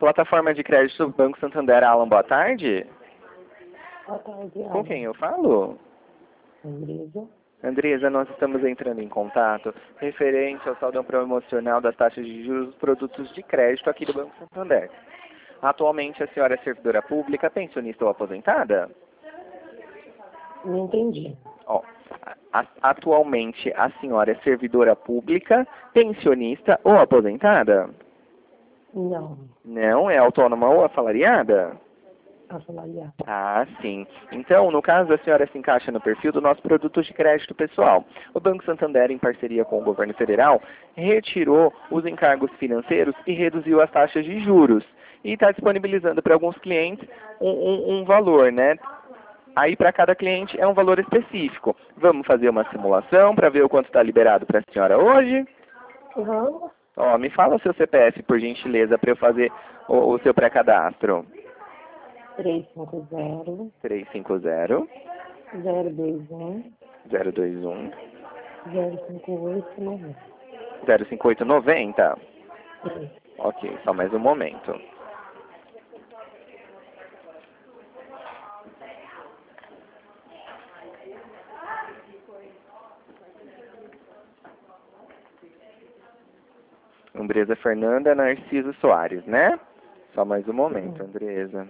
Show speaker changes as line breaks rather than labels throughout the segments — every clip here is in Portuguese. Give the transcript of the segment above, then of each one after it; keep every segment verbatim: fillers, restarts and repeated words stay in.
Plataforma de crédito Banco Santander, Alan, boa tarde.
Boa tarde, Alan.
Com quem eu falo?
Andresa.
Andresa, nós estamos entrando em contato referente ao saldo promocional das taxas de juros dos produtos de crédito aqui do Banco Santander. Atualmente a senhora é servidora pública, pensionista ou aposentada?
Não entendi.
Ó, a- atualmente a senhora é servidora pública, pensionista ou aposentada?
Não.
Não, é autônoma ou assalariada?
Assalariado.
Ah, sim. Então, no caso, a senhora se encaixa no perfil do nosso produto de crédito pessoal. O Banco Santander, em parceria com o governo federal, retirou os encargos financeiros e reduziu as taxas de juros. E está disponibilizando para alguns clientes um, um, um valor, né? Aí, para cada cliente, é um valor específico. Vamos fazer uma simulação para ver o quanto está liberado para a senhora hoje?
Vamos.
Ó, me fala o seu C P F, por gentileza, para eu fazer o, o seu pré-cadastro.
três cinco zero,
três cinco zero,
zero dois um,
zero dois um,
zero cinco oito nove.
zero cinco oito nove zero. Ok, só mais um momento. Andresa Fernanda Narciso Soares, né? Só mais um momento, Andresa.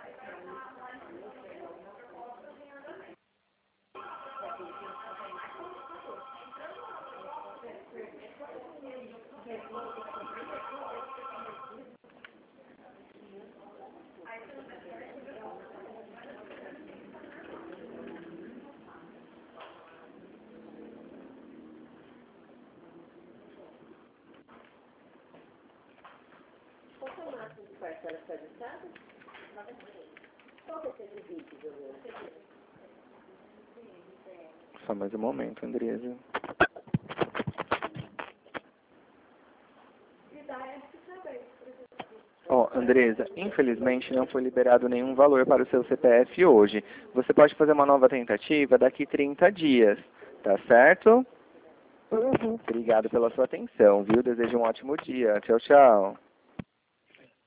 Só mais um momento, Andresa. Ó, Andresa, infelizmente não foi liberado nenhum valor para o seu C P F hoje. Você pode fazer uma nova tentativa daqui trinta dias, tá certo?
Uhum.
Obrigado pela sua atenção, viu? Desejo um ótimo dia. Tchau, tchau.